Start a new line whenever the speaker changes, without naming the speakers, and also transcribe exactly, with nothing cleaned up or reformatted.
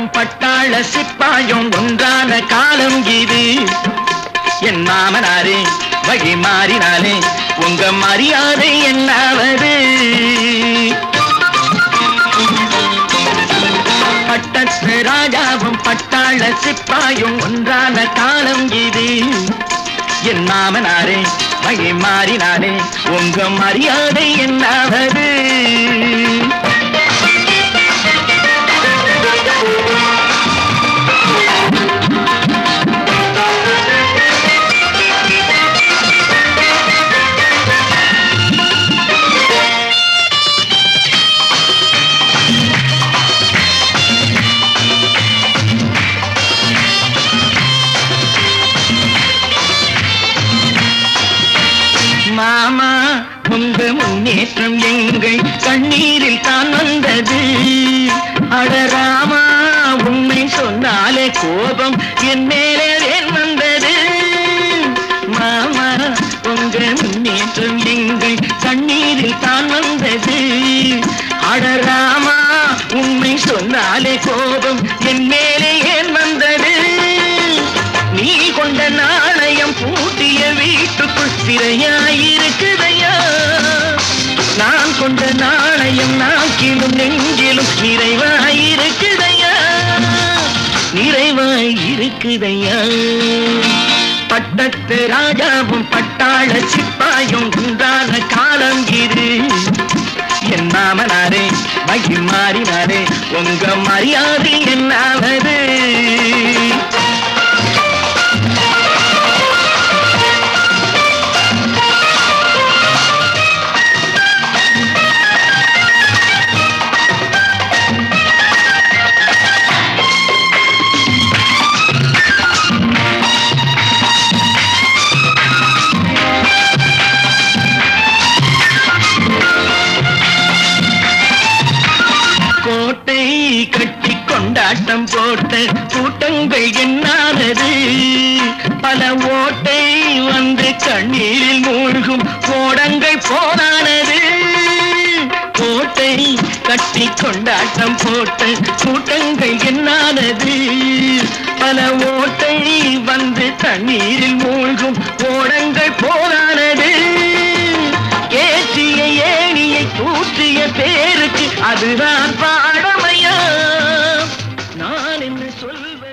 ராஜாவும் பட்டாள சிப்பாயும் ஒன்றான காலம் இது. என் மாமனாரே வழி மாறினாலே உங்க மரியாதை என்னாவது? பட்டத்து ராஜாவும் பட்டாள சிப்பாயும் ஒன்றான காலம் இது. என் மாமனாரே வழி மாறினாலே உங்க மரியாதை என்னாவது? மாமா உங்க முன்னேற்றம் எங்கள் கண்ணீரில் தான் வந்தது. அடராமா உண்மை சொன்னாலே கோபம் என் மேலே ஏன் வந்தது? மாமா உங்க முன்னேற்றம் எங்கள் கண்ணீரில் தான் வந்தது. அடராமா உண்மை சொன்னாலே கோபம் என் மேலே ஏன் வந்தது? நீ கொண்ட நாணயம் பூட்டிய வீட்டுக்குள் சிறையாயிருக்குதையா? நான் கொண்ட நாணயம் நாக்கிலும் நெஞ்சிலும் நிறைவாயிருக்குதையா? நிறைவாயிருக்குதையா? பட்டத்து ராஜாவும் பட்டாள சிப்பாயும் உண்டான காலம் இது. என் மாமனாரே வழி மாறினாரே உங்க மரியாதை என்னாவது? கோட்டை கட்டி கொண்டாட்டம் போட்ட கூட்டங்கள் என்னானது? பல ஓட்டை வந்து கண்ணீரில் மூழ்கும் கோடங்கள் போனானது. கோட்டை கட்டி கொண்டாட்டம் போட்ட கூட்டங்கள் என்னானது? பல ஓட்டை வந்து கண்ணீரில் மூழ்கும் கோடங்கள் போனானது. ஏற்றிய ஏணியை தூற்றிய பேருக்கு அதுதான் பாடமையா? நான் என்ன சொல்வேன்?